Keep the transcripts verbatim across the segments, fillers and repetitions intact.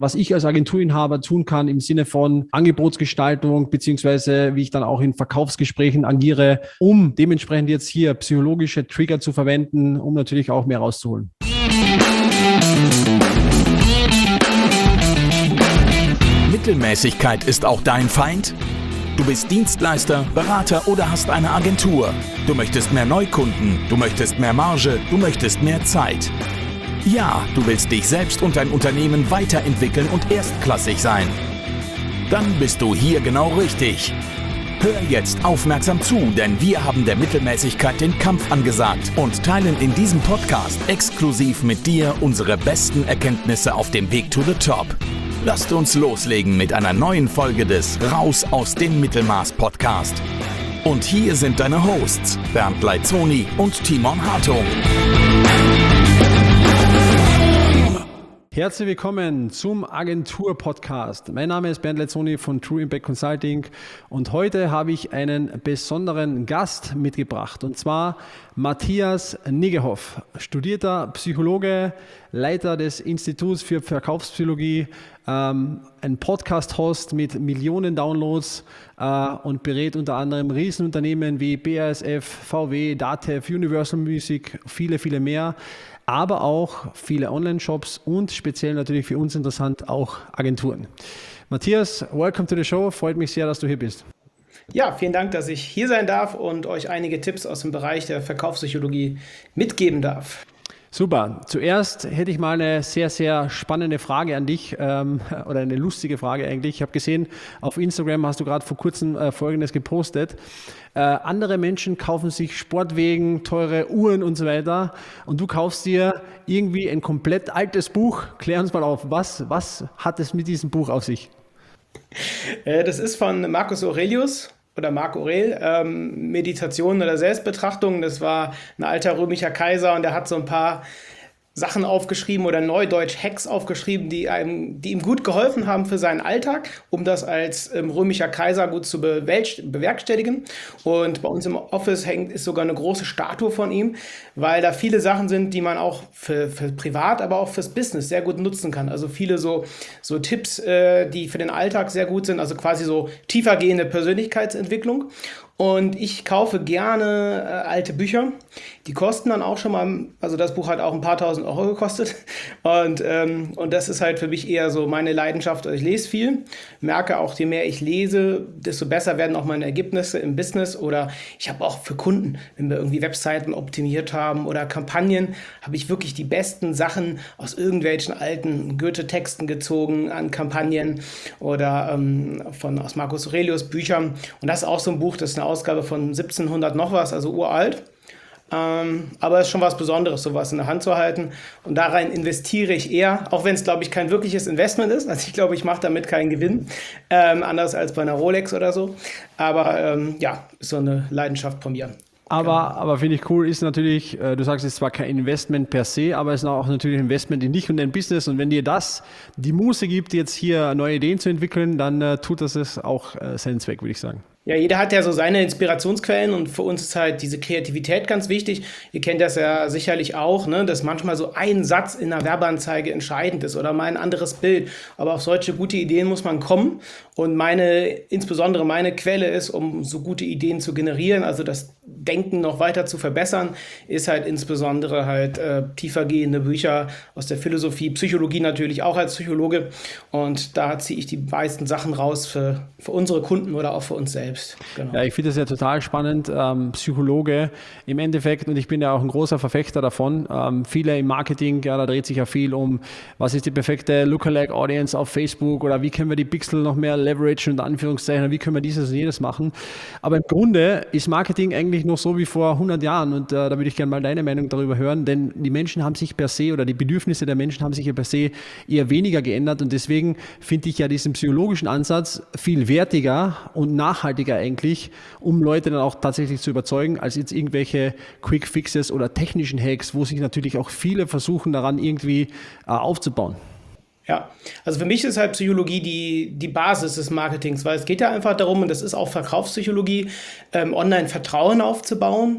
was ich als Agenturinhaber tun kann im Sinne von Angebotsgestaltung, beziehungsweise wie ich dann auch in Verkaufsgesprächen agiere, um dementsprechend jetzt hier psychologische Trigger zu verwenden, um natürlich auch mehr rauszuholen. Mittelmäßigkeit ist auch dein Feind? Du bist Dienstleister, Berater oder hast eine Agentur. Du möchtest mehr Neukunden, du möchtest mehr Marge, du möchtest mehr Zeit. Ja, du willst dich selbst und dein Unternehmen weiterentwickeln und erstklassig sein. Dann bist du hier genau richtig. Hör jetzt aufmerksam zu, denn wir haben der Mittelmäßigkeit den Kampf angesagt und teilen in diesem Podcast exklusiv mit dir unsere besten Erkenntnisse auf dem Weg to the Top. Lasst uns loslegen mit einer neuen Folge des Raus aus dem Mittelmaß Podcast. Und hier sind deine Hosts Bernd Leitzoni und Timon Hartung. Herzlich willkommen zum Agentur-Podcast. Mein Name ist Bernd Leitzoni von True Impact Consulting und heute habe ich einen besonderen Gast mitgebracht und zwar Matthias Niggehoff, studierter Psychologe, Leiter des Instituts für Verkaufspsychologie, ähm, ein Podcast-Host mit Millionen Downloads äh, und berät unter anderem Riesenunternehmen wie B A S F, V W, Datev, Universal Music, viele, viele mehr. Aber auch viele Online-Shops und speziell natürlich für uns interessant auch Agenturen. Matthias, welcome to the show. Freut mich sehr, dass du hier bist. Ja, vielen Dank, dass ich hier sein darf und euch einige Tipps aus dem Bereich der Verkaufspsychologie mitgeben darf. Super. Zuerst hätte ich mal eine sehr, sehr spannende Frage an dich ähm, oder eine lustige Frage eigentlich. Ich habe gesehen, auf Instagram hast du gerade vor kurzem äh, Folgendes gepostet. Äh, andere Menschen kaufen sich Sportwagen, teure Uhren und so weiter und du kaufst dir irgendwie ein komplett altes Buch. Klär uns mal auf, was, was hat es mit diesem Buch auf sich? Äh, das ist von Marcus Aurelius. Oder Marc Aurel, ähm, Meditation oder Selbstbetrachtung. Das war ein alter römischer Kaiser und der hat so ein paar Sachen aufgeschrieben oder neudeutsch Hacks aufgeschrieben, die, einem, die ihm gut geholfen haben für seinen Alltag, um das als ähm, römischer Kaiser gut zu bewerkstelligen. Und bei uns im Office hängt ist sogar eine große Statue von ihm, weil da viele Sachen sind, die man auch für, für privat, aber auch fürs Business sehr gut nutzen kann. Also viele so, so Tipps, äh, die für den Alltag sehr gut sind, also quasi so tiefergehende Persönlichkeitsentwicklung. Und ich kaufe gerne äh, alte Bücher. Die kosten dann auch schon mal, also das Buch hat auch ein paar tausend Euro gekostet. Und, ähm, und das ist halt für mich eher so meine Leidenschaft. Ich lese viel, merke auch, je mehr ich lese, desto besser werden auch meine Ergebnisse im Business. Oder ich habe auch für Kunden, wenn wir irgendwie Webseiten optimiert haben oder Kampagnen, habe ich wirklich die besten Sachen aus irgendwelchen alten Goethe-Texten gezogen an Kampagnen oder ähm, von, aus Marcus Aurelius Büchern. Und das ist auch so ein Buch, das ist eine Ausgabe von siebzehnhundert noch was, also uralt. Ähm, aber es ist schon was Besonderes, sowas in der Hand zu halten. Und da rein investiere ich eher, auch wenn es, glaube ich, kein wirkliches Investment ist. Also ich glaube, ich mache damit keinen Gewinn, ähm, anders als bei einer Rolex oder so. Aber ähm, ja, ist so eine Leidenschaft von mir. Aber, aber finde ich cool, ist natürlich, äh, du sagst, es ist zwar kein Investment per se, aber es ist auch natürlich ein Investment in dich und dein Business. Und wenn dir das die Muße gibt, jetzt hier neue Ideen zu entwickeln, dann äh, tut das es auch äh, seinen Zweck, würde ich sagen. Ja, jeder hat ja so seine Inspirationsquellen und für uns ist halt diese Kreativität ganz wichtig. Ihr kennt das ja sicherlich auch, ne, dass manchmal so ein Satz in einer Werbeanzeige entscheidend ist oder mal ein anderes Bild. Aber auf solche gute Ideen muss man kommen. Und meine, insbesondere meine Quelle ist, um so gute Ideen zu generieren, also das Denken noch weiter zu verbessern, ist halt insbesondere halt äh, tiefergehende Bücher aus der Philosophie, Psychologie natürlich auch als Psychologe. Und da ziehe ich die meisten Sachen raus für, für unsere Kunden oder auch für uns selbst. Genau. Ja, ich finde das ja total spannend, ähm, Psychologe im Endeffekt, und ich bin ja auch ein großer Verfechter davon. Ähm, viele im Marketing, ja, da dreht sich ja viel um, was ist die perfekte Lookalike-Audience auf Facebook oder wie können wir die Pixel noch mehr leveragen, unter Anführungszeichen, wie können wir dieses und jenes machen. Aber im Grunde ist Marketing eigentlich noch so wie vor hundert Jahren und äh, da würde ich gerne mal deine Meinung darüber hören, denn die Menschen haben sich per se oder die Bedürfnisse der Menschen haben sich ja per se eher weniger geändert und deswegen finde ich ja diesen psychologischen Ansatz viel wertiger und nachhaltiger eigentlich, um Leute dann auch tatsächlich zu überzeugen, als jetzt irgendwelche Quick Fixes oder technischen Hacks, wo sich natürlich auch viele versuchen, daran irgendwie äh, aufzubauen. Ja, also für mich ist halt Psychologie die, die Basis des Marketings, weil es geht ja einfach darum, und das ist auch Verkaufspsychologie, ähm, online Vertrauen aufzubauen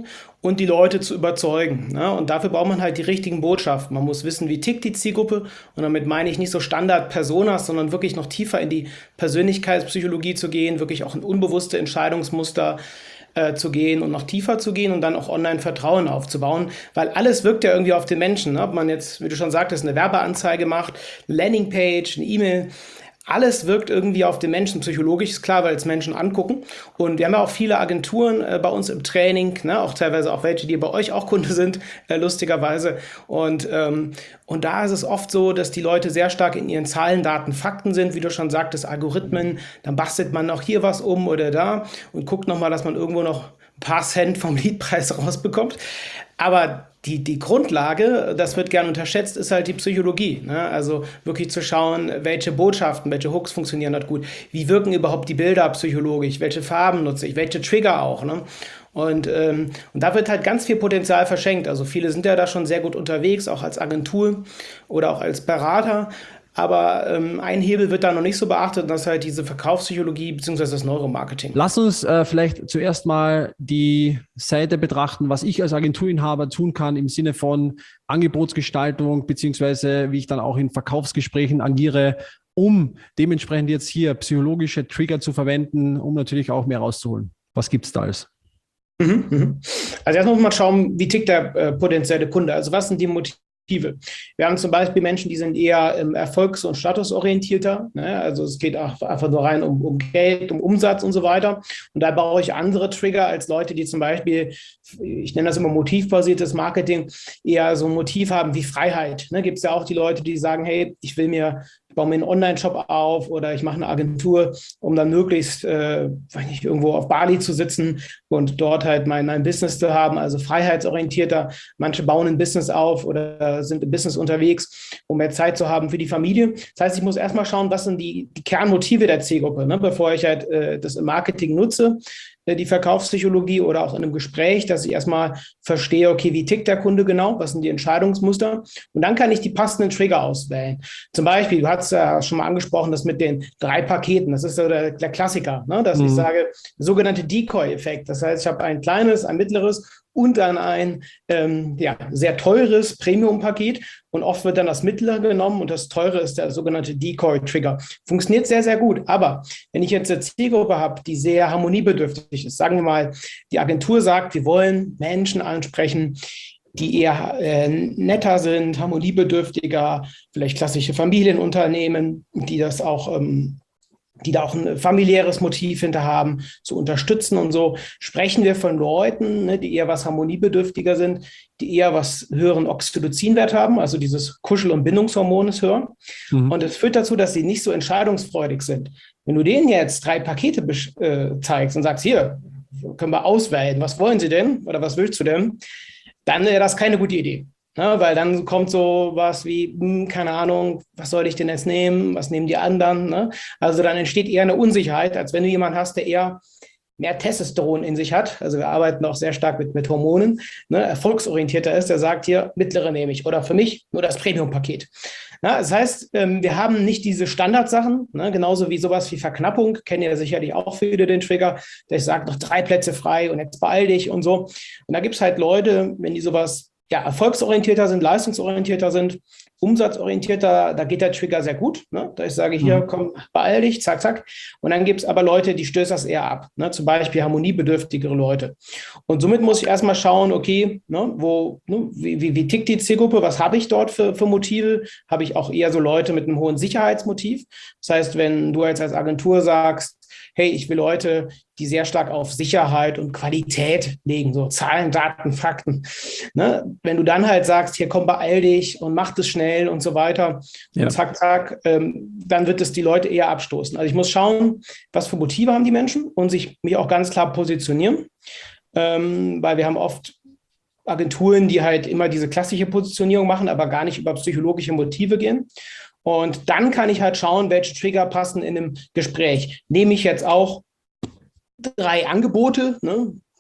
und die Leute zu überzeugen. Ne? Und dafür braucht man halt die richtigen Botschaften. Man muss wissen, wie tickt die Zielgruppe. Und damit meine ich nicht so Standard-Personas, sondern wirklich noch tiefer in die Persönlichkeitspsychologie zu gehen, wirklich auch in unbewusste Entscheidungsmuster äh, zu gehen und noch tiefer zu gehen und dann auch online Vertrauen aufzubauen. Weil alles wirkt ja irgendwie auf den Menschen. Ne? Ob man jetzt, wie du schon sagtest, eine Werbeanzeige macht, eine Landingpage, eine E-Mail. Alles wirkt irgendwie auf den Menschen psychologisch, ist klar, weil es Menschen angucken. Und wir haben ja auch viele Agenturen äh, bei uns im Training, ne? Auch teilweise auch welche, die bei euch auch Kunde sind, äh, lustigerweise. Und, ähm, und da ist es oft so, dass die Leute sehr stark in ihren Zahlen, Daten, Fakten sind, wie du schon sagtest, Algorithmen. Dann bastelt man noch hier was um oder da und guckt nochmal, dass man irgendwo noch ein paar Cent vom Leadpreis rausbekommt. Aber die, die Grundlage, das wird gern unterschätzt, ist halt die Psychologie. Ne? Also wirklich zu schauen, welche Botschaften, welche Hooks funktionieren dort gut. Wie wirken überhaupt die Bilder psychologisch? Welche Farben nutze ich? Welche Trigger auch? Ne? Und, ähm, und da wird halt ganz viel Potenzial verschenkt. Also viele sind ja da schon sehr gut unterwegs, auch als Agentur oder auch als Berater. Aber ähm, ein Hebel wird da noch nicht so beachtet, und das ist halt diese Verkaufspsychologie bzw. das Neuromarketing. Lass uns äh, vielleicht zuerst mal die Seite betrachten, was ich als Agenturinhaber tun kann im Sinne von Angebotsgestaltung beziehungsweise wie ich dann auch in Verkaufsgesprächen agiere, um dementsprechend jetzt hier psychologische Trigger zu verwenden, um natürlich auch mehr rauszuholen. Was gibt es da alles? Mhm, mhm. Also erstmal muss man schauen, wie tickt der äh, potenzielle Kunde. Also was sind die Motive? Wir haben zum Beispiel Menschen, die sind eher ähm, erfolgs- und statusorientierter. Ne? Also es geht auch einfach nur rein um, um Geld, um Umsatz und so weiter. Und da brauche ich andere Trigger als Leute, die zum Beispiel, ich nenne das immer motivbasiertes Marketing, eher so ein Motiv haben wie Freiheit. Ne? Gibt es ja auch die Leute, die sagen, hey, ich will mir ich baue mir einen Online-Shop auf oder ich mache eine Agentur, um dann möglichst, äh, weiß nicht, irgendwo auf Bali zu sitzen und dort halt mein, mein Business zu haben, also freiheitsorientierter. Manche bauen ein Business auf oder sind im Business unterwegs, um mehr Zeit zu haben für die Familie. Das heißt, ich muss erstmal schauen, was sind die, die Kernmotive der Zielgruppe, ne, bevor ich halt äh, das im Marketing nutze, die Verkaufspsychologie oder auch in einem Gespräch, dass ich erstmal verstehe, okay, wie tickt der Kunde genau, was sind die Entscheidungsmuster und dann kann ich die passenden Trigger auswählen. Zum Beispiel, du hast ja schon mal angesprochen, das mit den drei Paketen, das ist so der, der Klassiker, ne? Dass mhm. ich sage, sogenannte Decoy-Effekt, das heißt, ich habe ein kleines, ein mittleres und dann ein ähm, ja, sehr teures Premium-Paket und oft wird dann das mittlere genommen und das teure ist der sogenannte Decoy-Trigger. Funktioniert sehr, sehr gut, aber wenn ich jetzt eine Zielgruppe habe, die sehr harmoniebedürftig ist, sagen wir mal, die Agentur sagt, wir wollen Menschen ansprechen, die eher äh, netter sind, harmoniebedürftiger, vielleicht klassische Familienunternehmen, die das auch ähm, die da auch ein familiäres Motiv hinter haben, zu unterstützen und so, sprechen wir von Leuten, ne, die eher was harmoniebedürftiger sind, die eher was höheren Oxytocinwert haben, also dieses Kuschel- und Bindungshormon ist höher. Mhm. Und es führt dazu, dass sie nicht so entscheidungsfreudig sind. Wenn du denen jetzt drei Pakete äh, zeigst und sagst, hier, können wir auswählen, was wollen sie denn oder was willst du denn, dann wäre das keine gute Idee. Ne, weil dann kommt so was wie, hm, keine Ahnung, was soll ich denn jetzt nehmen, was nehmen die anderen? Ne? Also dann entsteht eher eine Unsicherheit, als wenn du jemanden hast, der eher mehr Testosteron in sich hat. Also wir arbeiten auch sehr stark mit, mit Hormonen, ne? Erfolgsorientierter ist, der sagt hier, mittlere nehme ich oder für mich nur das Premium-Paket. Ja, das heißt, wir haben nicht diese Standardsachen, ne? Genauso wie sowas wie Verknappung, kennen ja sicherlich auch viele den Trigger, der sagt, noch drei Plätze frei und jetzt beeil dich und so. Und da gibt es halt Leute, wenn die sowas ja, erfolgsorientierter sind, leistungsorientierter sind, umsatzorientierter, da geht der Trigger sehr gut. Ne? Da ich sage, hier, komm, beeil dich, zack, zack. Und dann gibt es aber Leute, die stößt das eher ab. Ne? Zum Beispiel harmoniebedürftigere Leute. Und somit muss ich erstmal schauen, okay, ne, wo, ne, wie, wie, wie tickt die Zielgruppe, was habe ich dort für, für Motive? Habe ich auch eher so Leute mit einem hohen Sicherheitsmotiv? Das heißt, wenn du jetzt als Agentur sagst, hey, ich will Leute, die sehr stark auf Sicherheit und Qualität legen, so Zahlen, Daten, Fakten. Ne? Wenn du dann halt sagst, hier komm, beeil dich und mach das schnell und so weiter, ja. Und zack, zack, ähm, dann wird es die Leute eher abstoßen. Also ich muss schauen, was für Motive haben die Menschen und sich mich auch ganz klar positionieren, ähm, weil wir haben oft Agenturen, die halt immer diese klassische Positionierung machen, aber gar nicht über psychologische Motive gehen. Und dann kann ich halt schauen, welche Trigger passen in einem Gespräch. Nehme ich jetzt auch drei Angebote, ne?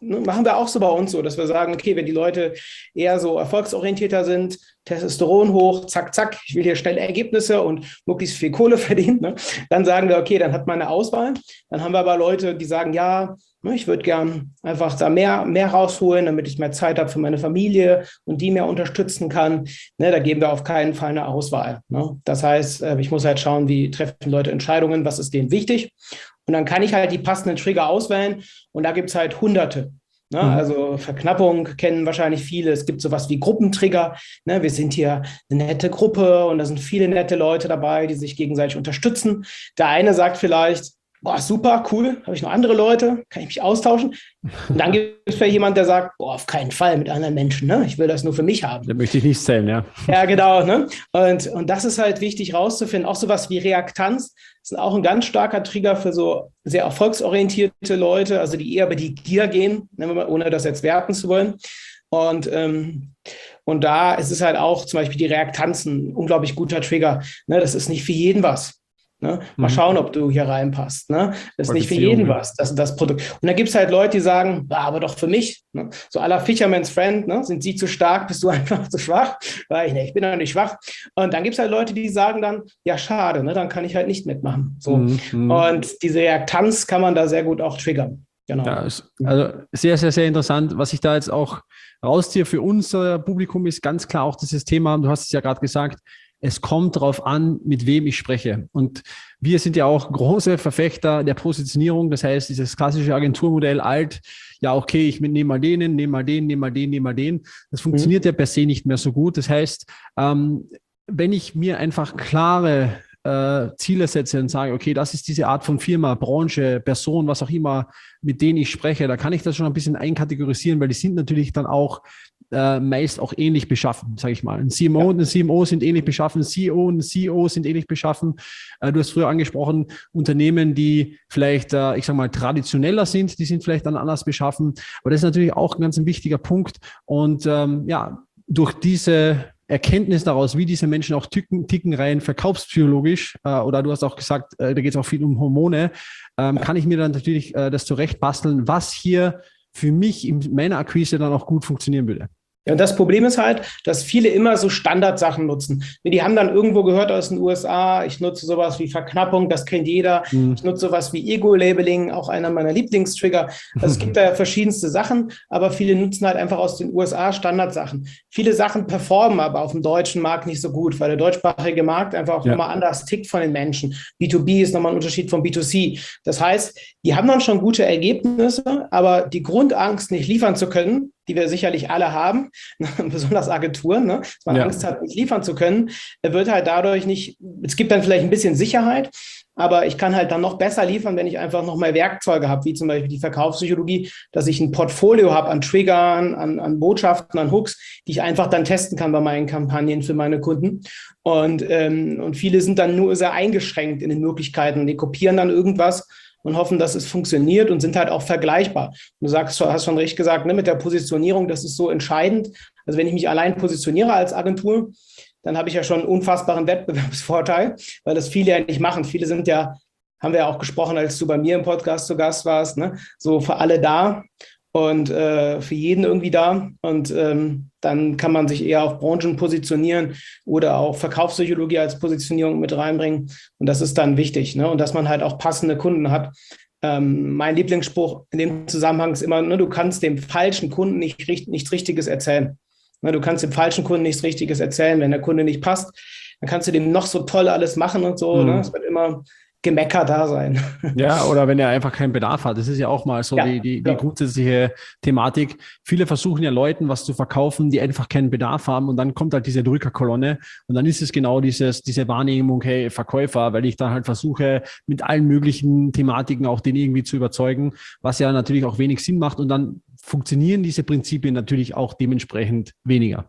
ne, machen wir auch so bei uns so, dass wir sagen, okay, wenn die Leute eher so erfolgsorientierter sind, Testosteron hoch, zack, zack, ich will hier schnelle Ergebnisse und möglichst viel Kohle verdienen, ne, dann sagen wir, okay, dann hat man eine Auswahl. Dann haben wir aber Leute, die sagen, ja, ne, ich würde gern einfach da mehr, mehr rausholen, damit ich mehr Zeit habe für meine Familie und die mehr unterstützen kann. Ne, da geben wir auf keinen Fall eine Auswahl. Ne. Das heißt, ich muss halt schauen, wie treffen Leute Entscheidungen, was ist denen wichtig. Und dann kann ich halt die passenden Trigger auswählen und da gibt es halt Hunderte. Ne? Mhm. Also Verknappung kennen wahrscheinlich viele. Es gibt sowas wie Gruppentrigger. Ne? Wir sind hier eine nette Gruppe und da sind viele nette Leute dabei, die sich gegenseitig unterstützen. Der eine sagt vielleicht, boah, super, cool, habe ich noch andere Leute, kann ich mich austauschen? Und dann gibt es vielleicht jemand, der sagt, boah, auf keinen Fall mit anderen Menschen, ne? Ich will das nur für mich haben. Da möchte ich nicht zählen, ja. Ja, genau. Ne? Und, und das ist halt wichtig rauszufinden. Auch sowas wie Reaktanz ist auch ein ganz starker Trigger für so sehr erfolgsorientierte Leute, also die eher über die Gier gehen, ohne das jetzt werten zu wollen. Und, ähm, und da ist es halt auch zum Beispiel die Reaktanz ein unglaublich guter Trigger. Ne? Das ist nicht für jeden was. Ne? Mal mhm. schauen, ob du hier reinpasst. Ne? Das ist nicht für jeden was, das, das Produkt. Und da gibt es halt Leute, die sagen, ah, aber doch für mich. Ne? So à la Fisherman's Friend, ne? Sind sie zu stark, bist du einfach zu schwach? Weil ich, ne, ich bin doch nicht schwach. Und dann gibt es halt Leute, die sagen dann, ja, schade, ne? Dann kann ich halt nicht mitmachen. So. Mhm. Und diese Reaktanz kann man da sehr gut auch triggern. Genau. Ja, also sehr, sehr, sehr interessant. Was ich da jetzt auch rausziehe für unser Publikum ist ganz klar auch dieses Thema, du hast es ja gerade gesagt, es kommt darauf an, mit wem ich spreche. Und wir sind ja auch große Verfechter der Positionierung. Das heißt, dieses klassische Agenturmodell alt, ja, okay, ich nehme mal den, nehme mal den, nehme mal den, nehme mal den. Das funktioniert mhm. ja per se nicht mehr so gut. Das heißt, ähm, wenn ich mir einfach klare äh, Ziele setze und sage, okay, das ist diese Art von Firma, Branche, Person, was auch immer, mit denen ich spreche, da kann ich das schon ein bisschen einkategorisieren, weil die sind natürlich dann auch äh, meist auch ähnlich beschaffen, sage ich mal. Ein C M O ja. und ein C M O sind ähnlich beschaffen, ein C E O und ein C E O sind ähnlich beschaffen. Äh, du hast früher angesprochen, Unternehmen, die vielleicht, äh, ich sage mal, traditioneller sind, die sind vielleicht dann anders beschaffen. Aber das ist natürlich auch ein ganz ein wichtiger Punkt. Und ähm, ja, durch diese Erkenntnis daraus, wie diese Menschen auch ticken, ticken rein verkaufspsychologisch, äh, oder du hast auch gesagt, äh, da geht es auch viel um Hormone, ähm, kann ich mir dann natürlich äh, das zurechtbasteln, was hier für mich in meiner Akquise dann auch gut funktionieren würde. Ja, und das Problem ist halt, dass viele immer so Standardsachen nutzen. Die haben dann irgendwo gehört aus den U S A, ich nutze sowas wie Verknappung, das kennt jeder. Mhm. Ich nutze sowas wie Ego-Labeling, auch einer meiner Lieblingstrigger. Also es gibt da ja verschiedenste Sachen, aber viele nutzen halt einfach aus den U S A Standardsachen. Viele Sachen performen aber auf dem deutschen Markt nicht so gut, weil der deutschsprachige Markt einfach auch ja. nochmal anders tickt von den Menschen. B zwei B ist nochmal ein Unterschied von B zwei C. Das heißt, die haben dann schon gute Ergebnisse, aber die Grundangst, nicht liefern zu können, die wir sicherlich alle haben, besonders Agenturen, ne? Dass man ja. Angst hat, nicht liefern zu können, wird halt dadurch nicht, es gibt dann vielleicht ein bisschen Sicherheit, aber ich kann halt dann noch besser liefern, wenn ich einfach noch mehr Werkzeuge habe, wie zum Beispiel die Verkaufspsychologie, dass ich ein Portfolio habe an Triggern, an, an Botschaften, an Hooks, die ich einfach dann testen kann bei meinen Kampagnen für meine Kunden. Und, ähm, und viele sind dann nur sehr eingeschränkt in den Möglichkeiten. Die kopieren dann irgendwas und hoffen, dass es funktioniert und sind halt auch vergleichbar. Und du sagst, hast schon richtig gesagt, ne, mit der Positionierung, das ist so entscheidend. Also wenn ich mich allein positioniere als Agentur, dann habe ich ja schon einen unfassbaren Wettbewerbsvorteil, weil das viele ja nicht machen. Viele sind ja, haben wir ja auch gesprochen, als du bei mir im Podcast zu Gast warst, ne, so für alle da und äh, für jeden irgendwie da. Und ähm, dann kann man sich eher auf Branchen positionieren oder auch Verkaufspsychologie als Positionierung mit reinbringen. Und das ist dann wichtig, ne? Und dass man halt auch passende Kunden hat. Ähm, mein Lieblingsspruch in dem Zusammenhang ist immer, ne, du kannst dem falschen Kunden nicht, nichts Richtiges erzählen. Ne, du kannst dem falschen Kunden nichts Richtiges erzählen. Wenn der Kunde nicht passt, dann kannst du dem noch so toll alles machen und so. Mhm. Ne? Es wird immer Gemecker da sein. Ja, oder wenn er einfach keinen Bedarf hat. Das ist ja auch mal so ja, die, die, die ja. grundsätzliche Thematik. Viele versuchen ja Leuten was zu verkaufen, die einfach keinen Bedarf haben und dann kommt halt diese Drückerkolonne und dann ist es genau dieses, diese Wahrnehmung, hey, Verkäufer, weil ich dann halt versuche, mit allen möglichen Thematiken auch den irgendwie zu überzeugen, was ja natürlich auch wenig Sinn macht und dann funktionieren diese Prinzipien natürlich auch dementsprechend weniger.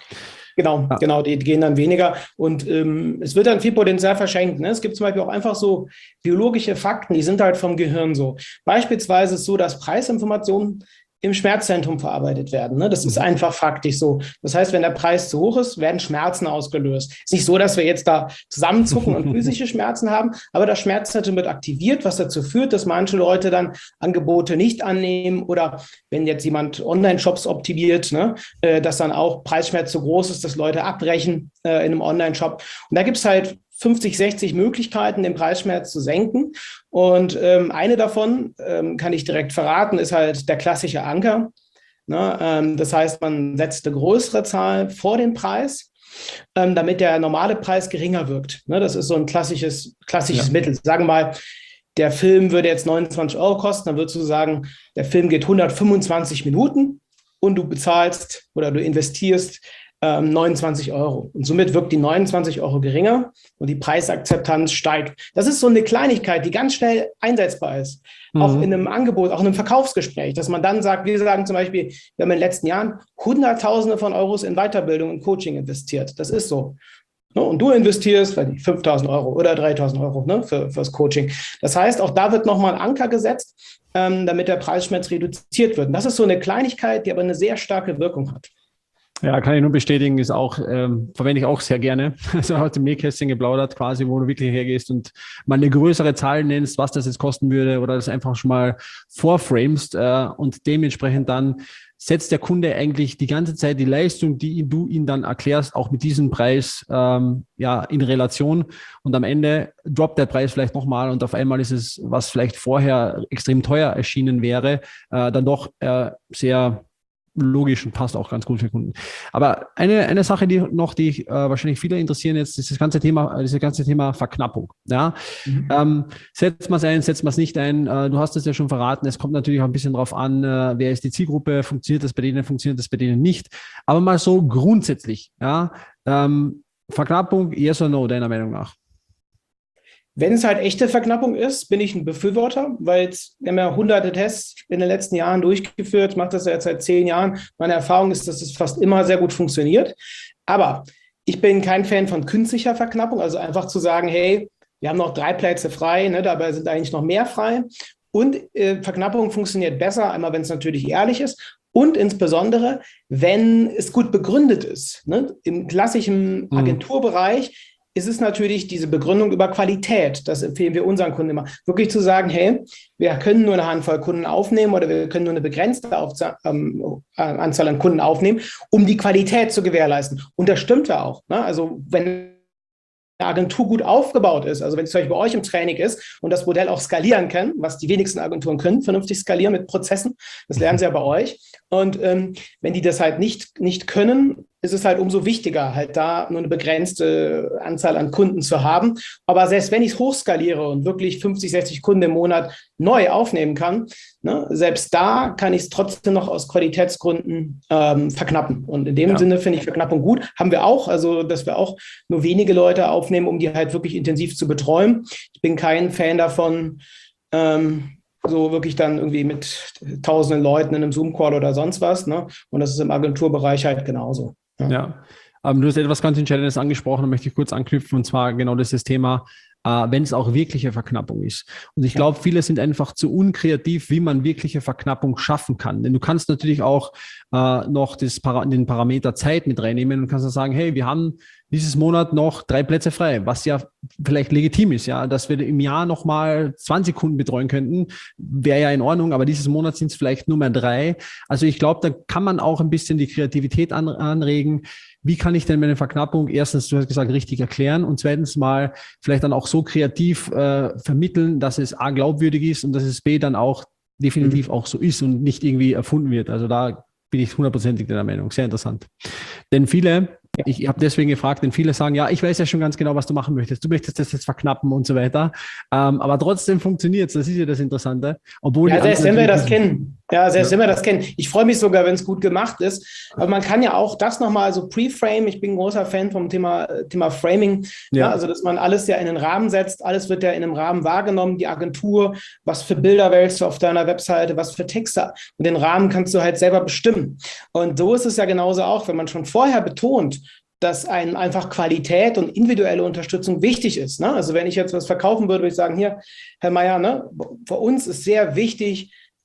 Genau, ja. genau, die gehen dann weniger und ähm, es wird dann viel Potenzial verschenkt. Ne? Es gibt zum Beispiel auch einfach so biologische Fakten, die sind halt vom Gehirn so. Beispielsweise ist es so, dass Preisinformationen im Schmerzzentrum verarbeitet werden. Ne? Das ist einfach faktisch so. Das heißt, wenn der Preis zu hoch ist, werden Schmerzen ausgelöst. Ist nicht so, dass wir jetzt da zusammenzucken und physische Schmerzen haben, aber das Schmerzzentrum wird aktiviert, was dazu führt, dass manche Leute dann Angebote nicht annehmen oder wenn jetzt jemand Online-Shops optimiert, ne, äh, dass dann auch Preisschmerz so groß ist, dass Leute abbrechen äh, in einem Online-Shop. Und da gibt es halt fünfzig, sechzig Möglichkeiten, den Preisschmerz zu senken. Und ähm, eine davon, ähm, kann ich direkt verraten, ist halt der klassische Anker. Ne? Ähm, das heißt, man setzt eine größere Zahl vor den Preis, ähm, damit der normale Preis geringer wirkt. Ne? Das ist so ein klassisches, klassisches ja. Mittel. Sagen wir mal, der Film würde jetzt neunundzwanzig Euro kosten, dann würdest du sagen, der Film geht hundertfünfundzwanzig Minuten und du bezahlst oder du investierst neunundzwanzig Euro. Und somit wirkt die neunundzwanzig Euro geringer und die Preisakzeptanz steigt. Das ist so eine Kleinigkeit, die ganz schnell einsetzbar ist. Mhm. Auch in einem Angebot, auch in einem Verkaufsgespräch, dass man dann sagt, wir sagen zum Beispiel, wir haben in den letzten Jahren Hunderttausende von Euros in Weiterbildung und Coaching investiert. Das ist so. Und du investierst fünftausend Euro oder dreitausend Euro, ne, für, fürs Coaching. Das heißt, auch da wird nochmal ein Anker gesetzt, ähm, damit der Preisschmerz reduziert wird. Und das ist so eine Kleinigkeit, die aber eine sehr starke Wirkung hat. Ja, kann ich nur bestätigen, ist auch, ähm, verwende ich auch sehr gerne. Also aus dem Nähkästchen geplaudert quasi, wo du wirklich hergehst und mal eine größere Zahl nennst, was das jetzt kosten würde oder das einfach schon mal vorframest äh, und dementsprechend dann setzt der Kunde eigentlich die ganze Zeit die Leistung, die du ihm dann erklärst, auch mit diesem Preis ähm, ja in Relation und am Ende droppt der Preis vielleicht nochmal und auf einmal ist es, was vielleicht vorher extrem teuer erschienen wäre, äh, dann doch äh, sehr logisch und passt auch ganz gut für Kunden. Aber eine, eine Sache, die noch, die äh, wahrscheinlich viele interessieren jetzt, ist das ganze Thema, dieses ganze Thema Verknappung. Ja? Mhm. Ähm, setzt man es ein, setzt man es nicht ein? Äh, du hast es ja schon verraten. Es kommt natürlich auch ein bisschen drauf an, äh, wer ist die Zielgruppe, funktioniert das bei denen, funktioniert das bei denen nicht. Aber mal so grundsätzlich, ja, ähm, Verknappung, yes or no, deiner Meinung nach? Wenn es halt echte Verknappung ist, bin ich ein Befürworter, weil wir haben ja hunderte Tests in den letzten Jahren durchgeführt, mache das ja jetzt seit zehn Jahren. Meine Erfahrung ist, dass es fast immer sehr gut funktioniert. Aber ich bin kein Fan von künstlicher Verknappung, also einfach zu sagen, hey, wir haben noch drei Plätze frei, ne, dabei sind eigentlich noch mehr frei. Und äh, Verknappung funktioniert besser, einmal wenn es natürlich ehrlich ist und insbesondere, wenn es gut begründet ist. Ne? Im klassischen Agenturbereich ist es natürlich diese Begründung über Qualität. Das empfehlen wir unseren Kunden immer. Wirklich zu sagen, hey, wir können nur eine Handvoll Kunden aufnehmen oder wir können nur eine begrenzte Aufza- ähm, Anzahl an Kunden aufnehmen, um die Qualität zu gewährleisten. Und das stimmt ja auch. Ne? Also wenn eine Agentur gut aufgebaut ist, also wenn es zum Beispiel bei euch im Training ist und das Modell auch skalieren kann, was die wenigsten Agenturen können, vernünftig skalieren mit Prozessen, das lernen sie ja bei euch. Und ähm, wenn die das halt nicht, nicht können, ist es halt umso wichtiger, halt da nur eine begrenzte Anzahl an Kunden zu haben. Aber selbst wenn ich es hochskaliere und wirklich fünfzig, sechzig Kunden im Monat neu aufnehmen kann, ne, selbst da kann ich es trotzdem noch aus Qualitätsgründen ähm, verknappen. Und in dem ja. Sinne finde ich Verknappung gut. Haben wir auch, also dass wir auch nur wenige Leute aufnehmen, um die halt wirklich intensiv zu betreuen. Ich bin kein Fan davon, ähm, so wirklich dann irgendwie mit tausenden Leuten in einem Zoom-Call oder sonst was. Ne? Und das ist im Agenturbereich halt genauso. Ja, ja. Ähm, du hast etwas ganz Entscheidendes angesprochen, da möchte ich kurz anknüpfen, und zwar genau das, das Thema, äh, wenn es auch wirkliche Verknappung ist. Und ich glaube, viele sind einfach zu unkreativ, wie man wirkliche Verknappung schaffen kann. Denn du kannst natürlich auch äh, noch das Para- den Parameter Zeit mit reinnehmen und kannst dann sagen, hey, wir haben dieses Monat noch drei Plätze frei, was ja vielleicht legitim ist, ja, dass wir im Jahr nochmal zwanzig Kunden betreuen könnten, wäre ja in Ordnung, aber dieses Monat sind es vielleicht nur mehr drei. Also ich glaube, da kann man auch ein bisschen die Kreativität an, anregen. Wie kann ich denn meine Verknappung erstens, du hast gesagt, richtig erklären und zweitens mal vielleicht dann auch so kreativ äh, vermitteln, dass es A, glaubwürdig ist und dass es B, dann auch definitiv mhm. auch so ist und nicht irgendwie erfunden wird. Also da bin ich hundertprozentig der Meinung. Sehr interessant. Denn viele, ich habe deswegen gefragt, denn viele sagen, ja, ich weiß ja schon ganz genau, was du machen möchtest. Du möchtest das jetzt verknappen und so weiter. Ähm, aber trotzdem funktioniert es. Das ist ja das Interessante. Obwohl ja, selbst wenn wir das kennen. Ja, selbst ja. wenn wir das kennen. Ich freue mich sogar, wenn es gut gemacht ist. Aber man kann ja auch das nochmal so pre-frame. Ich bin ein großer Fan vom Thema, Thema Framing. Ja. Ja, also, dass man alles ja in den Rahmen setzt. Alles wird ja in einem Rahmen wahrgenommen. Die Agentur, was für Bilder wählst du auf deiner Webseite, was für Texte. Und den Rahmen kannst du halt selber bestimmen. Und so ist es ja genauso auch, wenn man schon vorher betont, dass einem einfach Qualität und individuelle Unterstützung wichtig ist. Ne? Also wenn ich jetzt was verkaufen würde, würde ich sagen, hier, Herr Meier, ne, für uns ist sehr wichtig,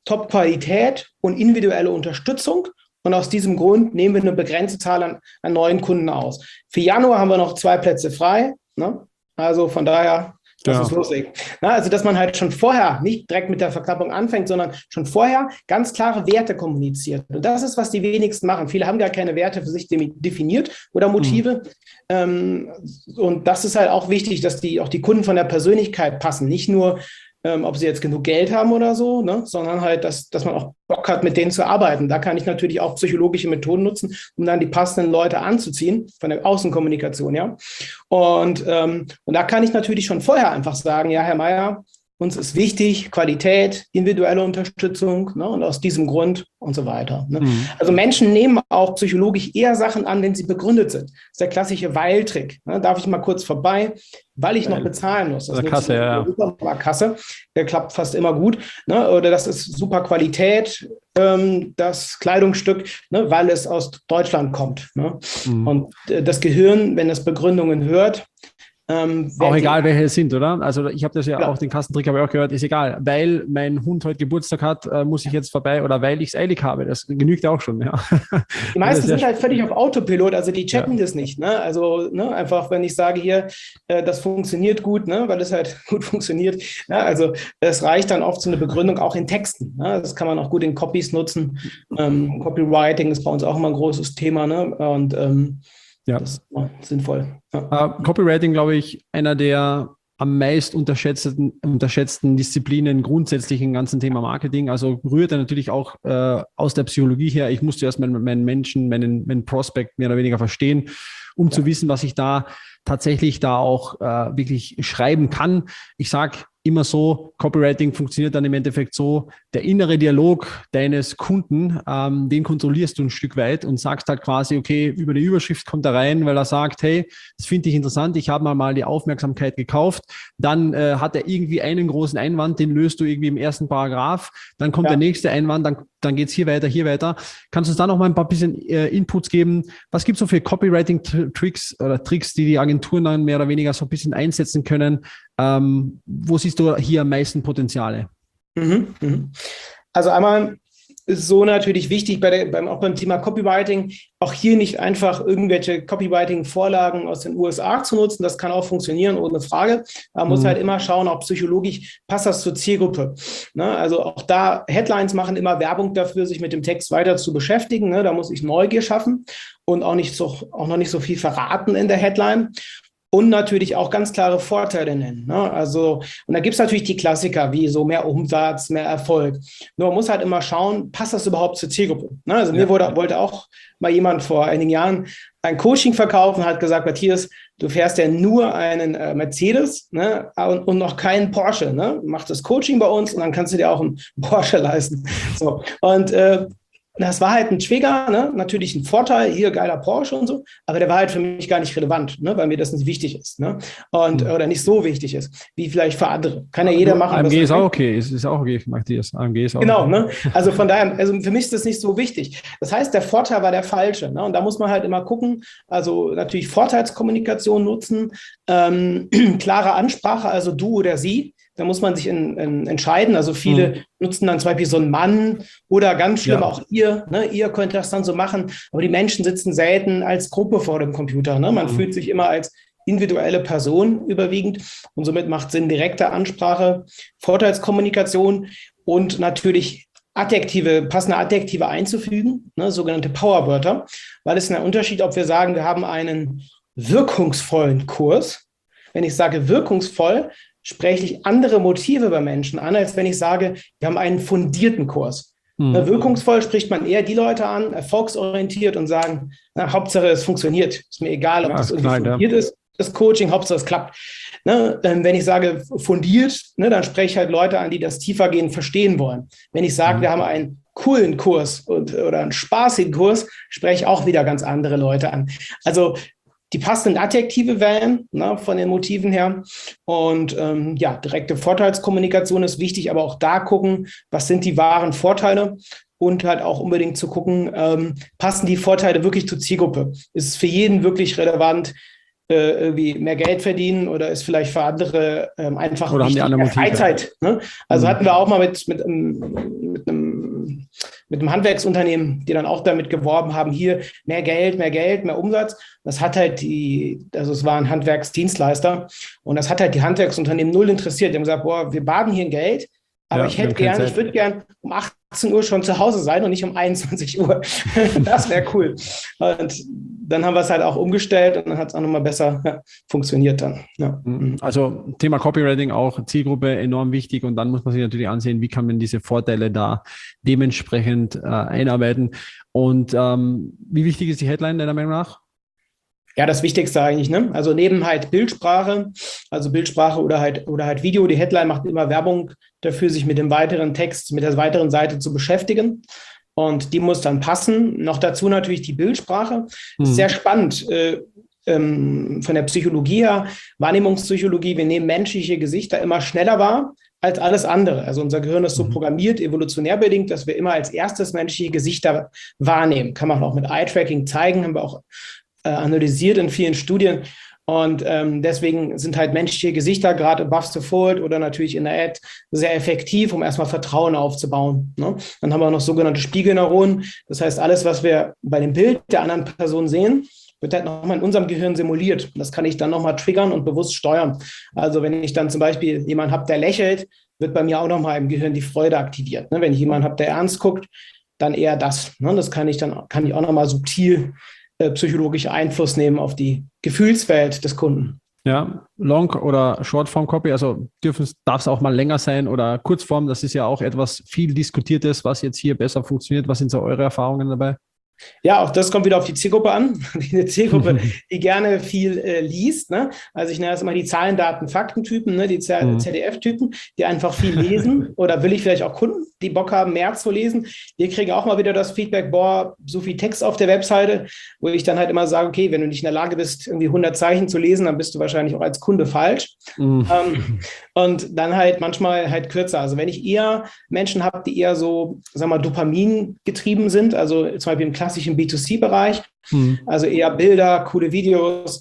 Top-Qualität und individuelle Unterstützung. Und aus diesem Grund nehmen wir eine begrenzte Zahl an, an neuen Kunden aus. Für Januar haben wir noch zwei Plätze frei. Ne? Also von daher, lass uns loslegen. Na, also, dass man halt schon vorher nicht direkt mit der Verknappung anfängt, sondern schon vorher ganz klare Werte kommuniziert. Und das ist, was die wenigsten machen. Viele haben gar keine Werte für sich definiert oder Motive. Mhm. Ähm, und das ist halt auch wichtig, dass die auch die Kunden von der Persönlichkeit passen. Nicht nur, Ähm, ob sie jetzt genug Geld haben oder so, ne? Sondern halt, dass, dass man auch Bock hat, mit denen zu arbeiten. Da kann ich natürlich auch psychologische Methoden nutzen, um dann die passenden Leute anzuziehen, von der Außenkommunikation, ja. Und, ähm, und da kann ich natürlich schon vorher einfach sagen, ja, Herr Meier, uns ist wichtig, Qualität, individuelle Unterstützung, ne, und aus diesem Grund und so weiter. Ne. Mhm. Also Menschen nehmen auch psychologisch eher Sachen an, wenn sie begründet sind. Das ist der klassische Weil-Trick. Ne. Darf ich mal kurz vorbei, weil ich noch bezahlen muss. Das ist Kasse, ja. Supermarktkasse. Der klappt fast immer gut. Ne. Oder das ist super Qualität, ähm, das Kleidungsstück, ne, weil es aus Deutschland kommt. Ne. Mhm. Und äh, das Gehirn, wenn es Begründungen hört, Ähm, auch egal, welche es sind, oder? Also ich habe das ja, ja auch, den Kassentrick habe ich auch gehört, ist egal. Weil mein Hund heute Geburtstag hat, äh, muss ich jetzt vorbei oder weil ich es eilig habe. Das genügt auch schon, ja. Die meisten sind halt völlig auf Autopilot, also die checken ja. das nicht. Ne? Also ne, einfach, wenn ich sage hier, äh, das funktioniert gut, ne, weil es halt gut funktioniert. Ja, also es reicht dann oft so eine Begründung auch in Texten. Ne? Das kann man auch gut in Copies nutzen. Ähm, Copywriting ist bei uns auch immer ein großes Thema. Ne? Und ähm, ja. Das ist sinnvoll. Ja. Uh, Copywriting, glaube ich, einer der am meist unterschätzten, unterschätzten Disziplinen grundsätzlich im ganzen Thema Marketing. Also rührt er natürlich auch äh, aus der Psychologie her. Ich musste erst meinen, meinen Menschen, meinen, meinen Prospect mehr oder weniger verstehen, um ja. zu wissen, was ich da tatsächlich da auch äh, wirklich schreiben kann. Ich sage immer so, Copywriting funktioniert dann im Endeffekt so, der innere Dialog deines Kunden, ähm, den kontrollierst du ein Stück weit und sagst halt quasi, okay, über die Überschrift kommt er rein, weil er sagt, hey, das finde ich interessant, ich habe mal mal die Aufmerksamkeit gekauft, dann äh, hat er irgendwie einen großen Einwand, den löst du irgendwie im ersten Paragraph, dann kommt ja. der nächste Einwand, dann, dann geht es hier weiter, hier weiter. Kannst du uns da noch mal ein paar bisschen äh, Inputs geben? Was gibt es so für Copywriting-Tricks oder Tricks, die die Agenturen dann mehr oder weniger so ein bisschen einsetzen können? Ähm, wo siehst du hier am meisten Potenziale? Mhm, mhm. Also einmal ist so natürlich wichtig, bei der, beim, auch beim Thema Copywriting, auch hier nicht einfach irgendwelche Copywriting-Vorlagen aus den U S A zu nutzen. Das kann auch funktionieren, ohne Frage. Man muss mhm. halt immer schauen, auch psychologisch passt das zur Zielgruppe. Ne? Also auch da, Headlines machen immer Werbung dafür, sich mit dem Text weiter zu beschäftigen. Ne? Da muss ich Neugier schaffen und auch, nicht so, auch noch nicht so viel verraten in der Headline. Und natürlich auch ganz klare Vorteile nennen. Ne? Also, und da gibt es natürlich die Klassiker, wie so mehr Umsatz, mehr Erfolg. Nur man muss halt immer schauen, passt das überhaupt zur Zielgruppe? Ne? Also ja. mir wurde, wollte auch mal jemand vor einigen Jahren ein Coaching verkaufen, hat gesagt, Matthias, du fährst ja nur einen äh, Mercedes, ne? und, und noch keinen Porsche. Ne? Mach das Coaching bei uns und dann kannst du dir auch einen Porsche leisten. So. Und äh, das war halt ein Trigger, ne? Natürlich ein Vorteil, hier geiler Porsche und so, aber der war halt für mich gar nicht relevant, ne? Weil mir das nicht wichtig ist, ne? Und, mhm. oder nicht so wichtig ist, wie vielleicht für andere. Kann ja jeder machen. A M G ist auch okay, ist, ist auch okay, Matthias. A M G ist auch genau, okay. Ne? Also von daher, also für mich ist das nicht so wichtig. Das heißt, der Vorteil war der falsche, ne? Und da muss man halt immer gucken, also natürlich Vorteilskommunikation nutzen, ähm, klare Ansprache, also du oder sie. Da muss man sich in, in, entscheiden. Also viele mhm. nutzen dann zum Beispiel so einen Mann oder ganz schlimm ja. auch ihr. Ne? Ihr könnt das dann so machen. Aber die Menschen sitzen selten als Gruppe vor dem Computer. Ne? Man mhm. fühlt sich immer als individuelle Person überwiegend. Und somit macht Sinn direkte Ansprache, Vorteilskommunikation und natürlich Adjektive, passende Adjektive einzufügen, ne? Sogenannte Powerwörter. Weil es ist ein Unterschied, ob wir sagen, wir haben einen wirkungsvollen Kurs. Wenn ich sage wirkungsvoll, spreche ich andere Motive bei Menschen an, als wenn ich sage, wir haben einen fundierten Kurs. Mhm. Wirkungsvoll spricht man eher die Leute an, erfolgsorientiert und sagen, na, Hauptsache es funktioniert. Ist mir egal, ob ja, das irgendwie knallt, fundiert ja. ist, das Coaching, Hauptsache es klappt. Ne? Wenn ich sage fundiert, ne, dann spreche ich halt Leute an, die das tiefergehend verstehen wollen. Wenn ich sage, mhm. wir haben einen coolen Kurs und, oder einen spaßigen Kurs, spreche ich auch wieder ganz andere Leute an. Also die passenden Adjektive wählen, ne, von den Motiven her. Und ähm, ja, direkte Vorteilskommunikation ist wichtig, aber auch da gucken, was sind die wahren Vorteile und halt auch unbedingt zu gucken, ähm, passen die Vorteile wirklich zur Zielgruppe? Ist es für jeden wirklich relevant? äh, irgendwie mehr Geld verdienen oder ist vielleicht für andere ähm, einfach Oder haben die wichtig, andere mehr Motive? Freizeit. Ne? Also Mhm. hatten wir auch mal mit, mit, einem, mit, einem, mit einem Handwerksunternehmen, die dann auch damit geworben haben, hier mehr Geld, mehr Geld, mehr Umsatz. Das hat halt die, also es war ein Handwerksdienstleister und das hat halt die Handwerksunternehmen null interessiert. Die haben gesagt, boah, wir baden hier in Geld, aber Ja, ich wir haben hätte keine gern, Zeit. ich würde gern um achtzehn Uhr schon zu Hause sein und nicht um einundzwanzig Uhr. Das wäre cool. Und dann haben wir es halt auch umgestellt und dann hat es auch nochmal besser ja, funktioniert dann. Ja. Also Thema Copywriting auch Zielgruppe enorm wichtig und dann muss man sich natürlich ansehen, wie kann man diese Vorteile da dementsprechend äh, einarbeiten. Und ähm, wie wichtig ist die Headline deiner Meinung nach? Ja, das Wichtigste eigentlich, ne? Also neben halt Bildsprache, also Bildsprache oder halt, oder halt Video, die Headline macht immer Werbung dafür, sich mit dem weiteren Text, mit der weiteren Seite zu beschäftigen. Und die muss dann passen. Noch dazu natürlich die Bildsprache. Ist Mhm. sehr spannend äh, ähm, von der Psychologie her, Wahrnehmungspsychologie. Wir nehmen menschliche Gesichter immer schneller wahr als alles andere. Also unser Gehirn ist so Mhm. programmiert, evolutionär bedingt, dass wir immer als erstes menschliche Gesichter wahrnehmen. Kann man auch mit Eye-Tracking zeigen, haben wir auch analysiert in vielen Studien. Und ähm, deswegen sind halt menschliche Gesichter, gerade above the fold oder natürlich in der Ad, sehr effektiv, um erstmal Vertrauen aufzubauen. Ne? Dann haben wir noch sogenannte Spiegelneuronen. Das heißt, alles, was wir bei dem Bild der anderen Person sehen, wird halt nochmal in unserem Gehirn simuliert. Das kann ich dann nochmal triggern und bewusst steuern. Also wenn ich dann zum Beispiel jemanden habe, der lächelt, wird bei mir auch nochmal im Gehirn die Freude aktiviert. Ne? Wenn ich jemanden habe, der ernst guckt, dann eher das. Ne? Das kann ich dann kann ich auch nochmal subtil psychologische Einfluss nehmen auf die Gefühlswelt des Kunden. Ja, Long- oder Shortform-Copy, also darf es auch mal länger sein oder Kurzform, das ist ja auch etwas viel Diskutiertes, was jetzt hier besser funktioniert. Was sind so eure Erfahrungen dabei? Ja, auch das kommt wieder auf die Zielgruppe an. Die Zielgruppe, die gerne viel äh, liest. Ne? Also ich nenne das immer die Zahlen, Daten, Fakten-Typen, ne? Die Z D F-Typen, die einfach viel lesen. Oder will ich vielleicht auch Kunden, die Bock haben, mehr zu lesen. Wir kriegen auch mal wieder das Feedback, boah, so viel Text auf der Webseite, wo ich dann halt immer sage, okay, wenn du nicht in der Lage bist, irgendwie hundert Zeichen zu lesen, dann bist du wahrscheinlich auch als Kunde falsch. Mhm. Ähm, und dann halt manchmal halt kürzer. Also wenn ich eher Menschen habe, die eher so, sagen wir mal, Dopamin getrieben sind, also zum Beispiel im klassischen B zwei C-Bereich, mhm. also eher Bilder, coole Videos,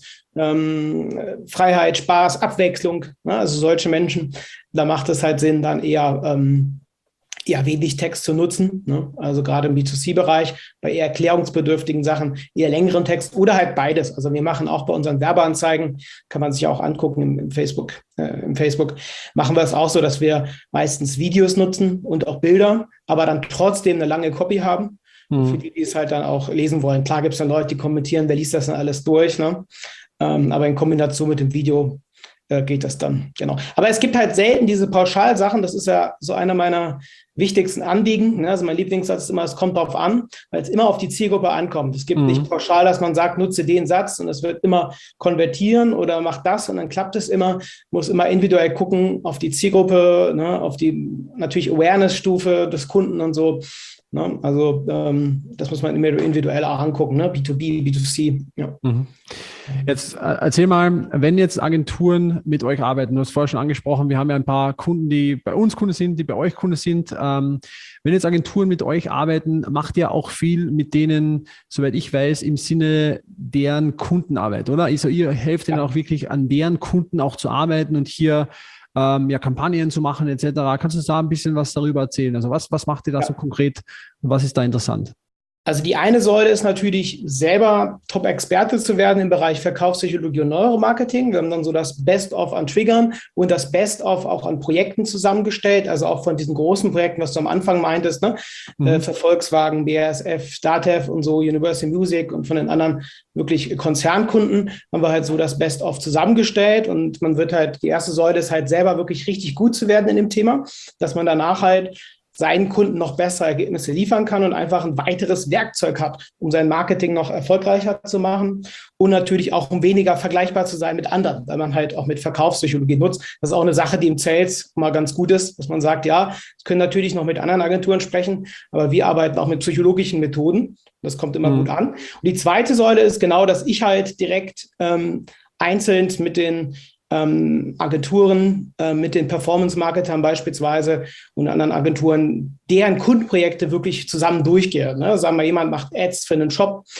ähm, Freiheit, Spaß, Abwechslung, ne? Also solche Menschen, da macht es halt Sinn, dann eher, ähm, eher wenig Text zu nutzen, ne? Also gerade im B zwei C-Bereich, bei eher erklärungsbedürftigen Sachen, eher längeren Text oder halt beides. Also wir machen auch bei unseren Werbeanzeigen, kann man sich auch angucken im, im Facebook, äh, im Facebook, machen wir es auch so, dass wir meistens Videos nutzen und auch Bilder, aber dann trotzdem eine lange Copy haben. Mhm. Für die, die es halt dann auch lesen wollen. Klar gibt es dann Leute, die kommentieren, wer liest das dann alles durch, ne? Ähm, aber in Kombination mit dem Video äh, geht das dann, genau. Aber es gibt halt selten diese Pauschalsachen, das ist ja so einer meiner wichtigsten Anliegen, ne? Also mein Lieblingssatz ist immer, es kommt darauf an, weil es immer auf die Zielgruppe ankommt. Es gibt mhm. nicht pauschal, dass man sagt, nutze den Satz und es wird immer konvertieren oder macht das und dann klappt es immer, muss immer individuell gucken auf die Zielgruppe, ne? Auf die natürlich Awareness-Stufe des Kunden und so. Ne? Also ähm, das muss man immer individuell auch angucken, ne? B zwei B, B zwei C. Ja. Mhm. Jetzt äh, erzähl mal, wenn jetzt Agenturen mit euch arbeiten, du hast vorher schon angesprochen, wir haben ja ein paar Kunden, die bei uns Kunden sind, die bei euch Kunden sind. Ähm, wenn jetzt Agenturen mit euch arbeiten, macht ihr auch viel mit denen, soweit ich weiß, im Sinne deren Kundenarbeit, oder? Also ihr helft ihnen ja auch wirklich an deren Kunden auch zu arbeiten und hier Ähm, ja, Kampagnen zu machen et cetera. Kannst du da ein bisschen was darüber erzählen? Also was, was macht ihr da ja. so konkret und was ist da interessant? Also die eine Säule ist natürlich, selber Top-Experte zu werden im Bereich Verkaufspsychologie und Neuromarketing. Wir haben dann so das Best-of an Triggern und das Best-of auch an Projekten zusammengestellt, also auch von diesen großen Projekten, was du am Anfang meintest, ne? Mhm. Äh, für Volkswagen, B A S F, Datev und so, Universal Music und von den anderen wirklich Konzernkunden haben wir halt so das Best-of zusammengestellt und man wird halt, die erste Säule ist halt selber wirklich richtig gut zu werden in dem Thema, dass man danach halt seinen Kunden noch bessere Ergebnisse liefern kann und einfach ein weiteres Werkzeug hat, um sein Marketing noch erfolgreicher zu machen und natürlich auch, um weniger vergleichbar zu sein mit anderen, weil man halt auch mit Verkaufspsychologie nutzt. Das ist auch eine Sache, die im Sales mal ganz gut ist, dass man sagt, ja, es können natürlich noch mit anderen Agenturen sprechen, aber wir arbeiten auch mit psychologischen Methoden. Das kommt immer mhm. gut an. Und die zweite Säule ist genau, dass ich halt direkt ähm, einzeln mit den Ähm, Agenturen, äh, mit den Performance-Marketern beispielsweise und anderen Agenturen, deren Kundenprojekte wirklich zusammen durchgehe. Ne? Sagen wir, jemand macht Ads für einen Shop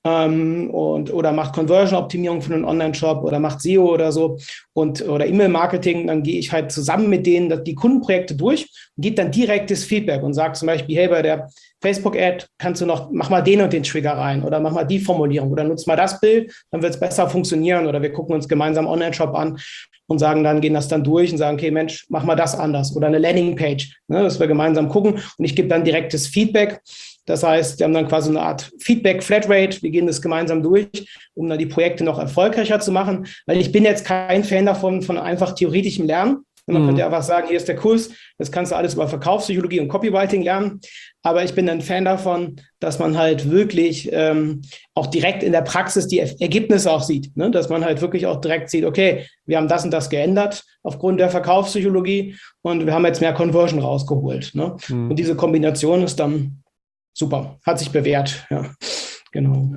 ähm, und, oder macht Conversion-Optimierung für einen Online-Shop oder macht S E O oder so und, oder E-Mail-Marketing, dann gehe ich halt zusammen mit denen die Kundenprojekte durch und gebe dann direktes Feedback und sage zum Beispiel, hey, bei der Facebook-Ad kannst du noch, mach mal den und den Trigger rein oder mach mal die Formulierung oder nutz mal das Bild, dann wird es besser funktionieren oder wir gucken uns gemeinsam Online-Shop an und sagen dann, gehen das dann durch und sagen, okay, Mensch, mach mal das anders oder eine Landingpage, ne, dass wir gemeinsam gucken und ich gebe dann direktes Feedback. Das heißt, wir haben dann quasi eine Art Feedback-Flatrate. Wir gehen das gemeinsam durch, um dann die Projekte noch erfolgreicher zu machen. Weil ich bin jetzt kein Fan davon, von einfach theoretischem Lernen. Man mhm. könnte ja einfach sagen, hier ist der Kurs, das kannst du alles über Verkaufspsychologie und Copywriting lernen. Aber ich bin ein Fan davon, dass man halt wirklich ähm, auch direkt in der Praxis die Ergebnisse auch sieht. Ne? Dass man halt wirklich auch direkt sieht, okay, wir haben das und das geändert aufgrund der Verkaufspsychologie und wir haben jetzt mehr Conversion rausgeholt. Ne? Mhm. Und diese Kombination ist dann super, hat sich bewährt, ja, genau.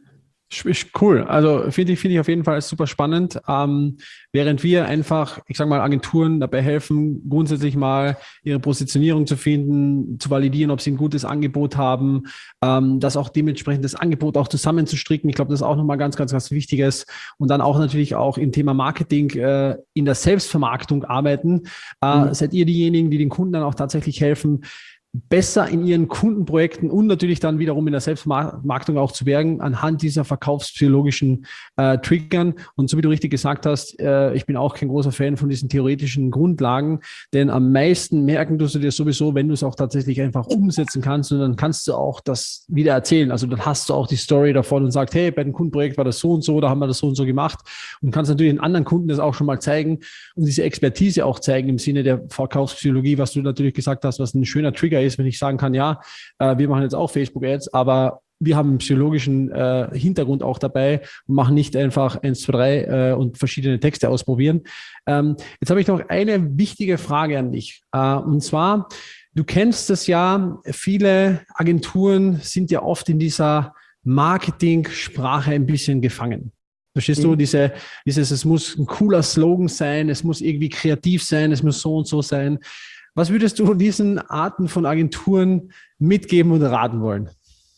Cool, also finde ich, finde ich auf jeden Fall super spannend, ähm, während wir einfach, ich sage mal, Agenturen dabei helfen, grundsätzlich mal ihre Positionierung zu finden, zu validieren, ob sie ein gutes Angebot haben, ähm, das auch dementsprechend das Angebot auch zusammenzustricken. Ich glaube, das ist auch nochmal ganz, ganz, ganz Wichtiges und dann auch natürlich auch im Thema Marketing äh, in der Selbstvermarktung arbeiten. Äh, mhm. Seid ihr diejenigen, die den Kunden dann auch tatsächlich helfen, besser in ihren Kundenprojekten und natürlich dann wiederum in der Selbstvermarktung auch zu werden, anhand dieser verkaufspsychologischen äh, Triggern. Und so wie du richtig gesagt hast, äh, ich bin auch kein großer Fan von diesen theoretischen Grundlagen, denn am meisten merken tust du dir sowieso, wenn du es auch tatsächlich einfach umsetzen kannst und dann kannst du auch das wieder erzählen. Also dann hast du auch die Story davon und sagst, hey, bei dem Kundenprojekt war das so und so, da haben wir das so und so gemacht und kannst natürlich den anderen Kunden das auch schon mal zeigen und diese Expertise auch zeigen im Sinne der Verkaufspsychologie, was du natürlich gesagt hast, was ein schöner Trigger ist, wenn ich sagen kann, ja, äh, wir machen jetzt auch Facebook-Ads, aber wir haben einen psychologischen äh, Hintergrund auch dabei und machen nicht einfach eins, zwei, drei äh, und verschiedene Texte ausprobieren. Ähm, jetzt habe ich noch eine wichtige Frage an dich. Äh, und zwar, du kennst das ja, viele Agenturen sind ja oft in dieser Marketing-Sprache ein bisschen gefangen. Verstehst du, diese, dieses, es muss ein cooler Slogan sein, es muss irgendwie kreativ sein, es muss so und so sein. Was würdest du diesen Arten von Agenturen mitgeben und raten wollen?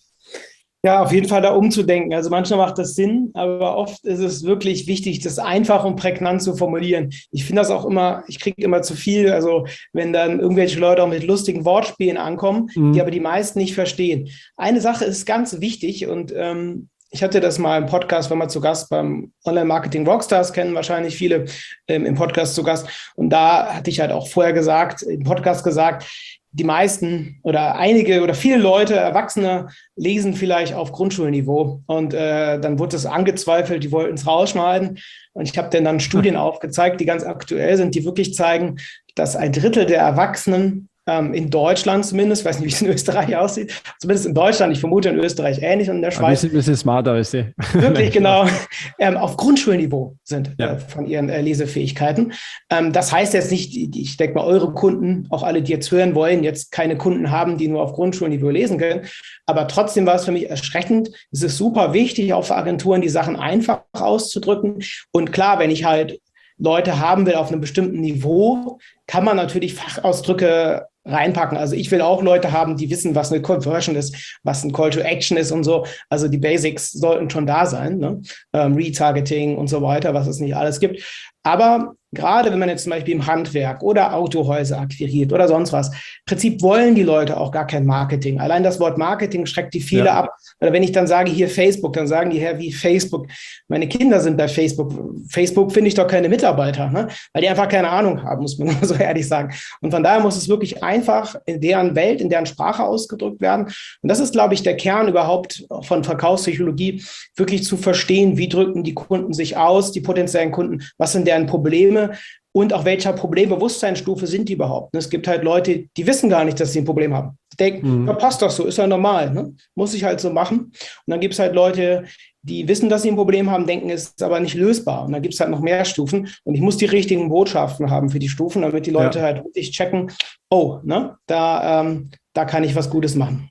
Ja, auf jeden Fall da umzudenken. Also manchmal macht das Sinn, aber oft ist es wirklich wichtig, das einfach und prägnant zu formulieren. Ich finde das auch immer, ich kriege immer zu viel, also wenn dann irgendwelche Leute auch mit lustigen Wortspielen ankommen, mhm. die aber die meisten nicht verstehen. Eine Sache ist ganz wichtig und ähm, ich hatte das mal im Podcast, war mal zu Gast beim Online-Marketing Rockstars, kennen wahrscheinlich viele ähm, im Podcast zu Gast. Und da hatte ich halt auch vorher gesagt, im Podcast gesagt, die meisten oder einige oder viele Leute, Erwachsene, lesen vielleicht auf Grundschulniveau. Und äh, dann wurde es angezweifelt, die wollten es rausschneiden. Und ich habe denen dann Studien aufgezeigt, die ganz aktuell sind, die wirklich zeigen, dass ein Drittel der Erwachsenen in Deutschland zumindest, ich weiß nicht, wie es in Österreich aussieht, zumindest in Deutschland, ich vermute in Österreich ähnlich und in der Schweiz. Ein bisschen smarter, weißt du. Wirklich, genau, ähm, auf Grundschulniveau sind ja. äh, von ihren äh, Lesefähigkeiten. Ähm, das heißt jetzt nicht, ich denke mal, eure Kunden, auch alle, die jetzt hören wollen, jetzt keine Kunden haben, die nur auf Grundschulniveau lesen können. Aber trotzdem war es für mich erschreckend. Es ist super wichtig, auch für Agenturen, die Sachen einfach auszudrücken. Und klar, wenn ich halt Leute haben will auf einem bestimmten Niveau, kann man natürlich Fachausdrücke reinpacken. Also ich will auch Leute haben, die wissen, was eine Conversion ist, was ein Call to Action ist und so. Also die Basics sollten schon da sein, ne? Ähm, Retargeting und so weiter, was es nicht alles gibt. Aber gerade wenn man jetzt zum Beispiel im Handwerk oder Autohäuser akquiriert oder sonst was, im Prinzip wollen die Leute auch gar kein Marketing. Allein das Wort Marketing schreckt die viele ja. ab. Oder wenn ich dann sage, hier Facebook, dann sagen die, Herr, wie Facebook? Meine Kinder sind bei Facebook. Facebook finde ich doch keine Mitarbeiter, ne? Weil die einfach keine Ahnung haben, muss man so ehrlich sagen. Und von daher muss es wirklich einfach in deren Welt, in deren Sprache ausgedrückt werden. Und das ist, glaube ich, der Kern überhaupt von Verkaufspsychologie, wirklich zu verstehen, wie drücken die Kunden sich aus, die potenziellen Kunden, was sind deren Probleme und auf welcher Problembewusstseinsstufe sind die überhaupt. Es gibt halt Leute, die wissen gar nicht, dass sie ein Problem haben. Die denken, mhm. ja, passt doch so, ist ja normal, ne? Muss ich halt so machen. Und dann gibt es halt Leute, die wissen, dass sie ein Problem haben, denken, es ist aber nicht lösbar. Und dann gibt es halt noch mehr Stufen. Und ich muss die richtigen Botschaften haben für die Stufen, damit die Leute ja. halt wirklich checken, oh, ne, da, ähm, da kann ich was Gutes machen.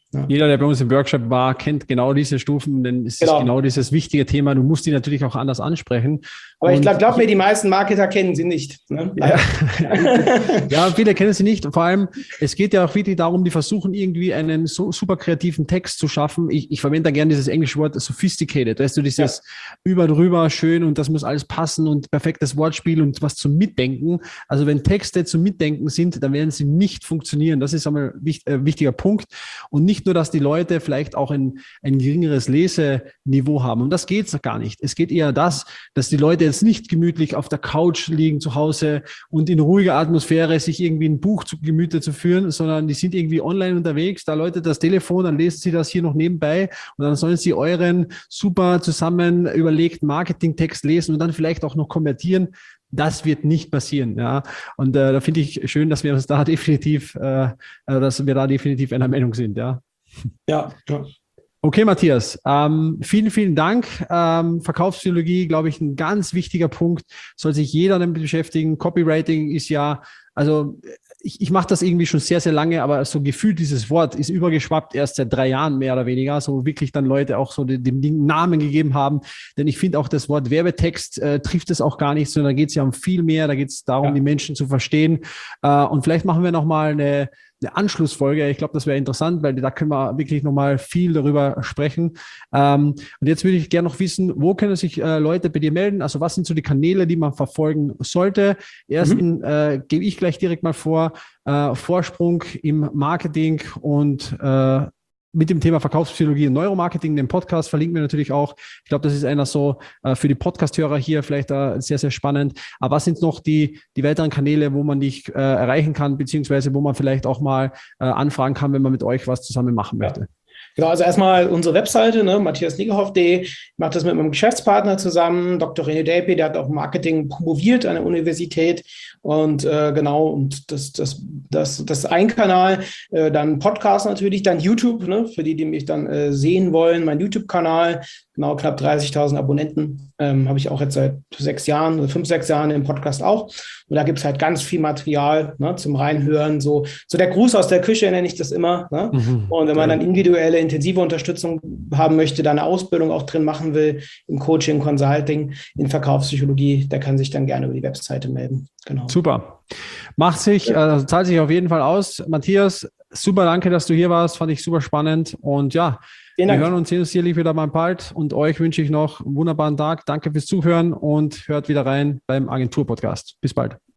Ja. Jeder, der bei uns im Workshop war, kennt genau diese Stufen, denn es genau. ist genau dieses wichtige Thema. Du musst die natürlich auch anders ansprechen. Aber ich glaube, glaub mir, die meisten Marketer kennen sie nicht. Ne? Ja. Ja, viele kennen sie nicht. Vor allem, es geht ja auch wirklich darum, die versuchen irgendwie einen so super kreativen Text zu schaffen. Ich, ich verwende da gerne dieses englische Wort sophisticated. Weißt du, dieses ja. über drüber schön und das muss alles passen und perfektes Wortspiel und was zum Mitdenken. Also wenn Texte zum Mitdenken sind, dann werden sie nicht funktionieren. Das ist einmal ein äh, wichtiger Punkt. Und nicht nur, dass die Leute vielleicht auch ein, ein geringeres Leseniveau haben. Um das geht es gar nicht. Es geht eher das, dass die Leute jetzt nicht gemütlich auf der Couch liegen zu Hause und in ruhiger Atmosphäre sich irgendwie ein Buch zu Gemüte zu führen, sondern die sind irgendwie online unterwegs, da läutet das Telefon, dann lesen sie das hier noch nebenbei und dann sollen sie euren super zusammen überlegten Marketingtext lesen und dann vielleicht auch noch konvertieren. Das wird nicht passieren, ja. Und äh, da finde ich schön, dass wir uns da definitiv, äh, dass wir da definitiv einer Meinung sind, ja. Ja, ja. Okay, Matthias, ähm, vielen, vielen Dank. Ähm, Verkaufspsychologie, glaube ich, ein ganz wichtiger Punkt, soll sich jeder damit beschäftigen. Copywriting ist ja, also ich, ich mache das irgendwie schon sehr, sehr lange, aber so gefühlt dieses Wort ist übergeschwappt erst seit drei Jahren mehr oder weniger, so wirklich dann Leute auch so dem Ding Namen gegeben haben. Denn ich finde auch das Wort Werbetext äh, trifft es auch gar nicht, sondern da geht es ja um viel mehr, da geht es darum, ja. die Menschen zu verstehen. Äh, und vielleicht machen wir nochmal eine eine Anschlussfolge. Ich glaube, das wäre interessant, weil da können wir wirklich nochmal viel darüber sprechen. Ähm, und jetzt würde ich gerne noch wissen, wo können sich äh, Leute bei dir melden? Also was sind so die Kanäle, die man verfolgen sollte? Ersten mhm. äh, gebe ich gleich direkt mal vor, äh, Vorsprung im Marketing und äh, mit dem Thema Verkaufspsychologie und Neuromarketing, den Podcast verlinken wir natürlich auch. Ich glaube, das ist einer so äh, für die Podcast-Hörer hier vielleicht äh, sehr, sehr spannend. Aber was sind noch die, die weiteren Kanäle, wo man dich äh, erreichen kann, beziehungsweise wo man vielleicht auch mal äh, anfragen kann, wenn man mit euch was zusammen machen möchte? Ja. Genau, also erstmal unsere Webseite, ne, matthias niegehoff punkt de. Ich mache das mit meinem Geschäftspartner zusammen, Doktor René Delpy, der hat auch Marketing promoviert an der Universität. Und äh, genau, und das, das, das, das ist ein Kanal, äh, dann Podcast natürlich, dann YouTube, ne, für die, die mich dann äh, sehen wollen, mein YouTube-Kanal, genau knapp dreißigtausend Abonnenten, ähm, habe ich auch jetzt seit sechs Jahren, oder fünf, sechs Jahren im Podcast auch. Und da gibt es halt ganz viel Material, ne, zum Reinhören, so, so der Gruß aus der Küche nenne ich das immer. Ne? Mhm. Und wenn man dann individuelle, intensive Unterstützung haben möchte, da eine Ausbildung auch drin machen will, im Coaching, Consulting, in Verkaufspsychologie, der kann sich dann gerne über die Webseite melden. Genau. Super. Macht sich, äh, zahlt sich auf jeden Fall aus. Matthias, super, danke, dass du hier warst. Fand ich super spannend. Und ja, wir hören uns sehen uns sicherlich wieder mal bald. Und euch wünsche ich noch einen wunderbaren Tag. Danke fürs Zuhören und hört wieder rein beim Agentur-Podcast. Bis bald.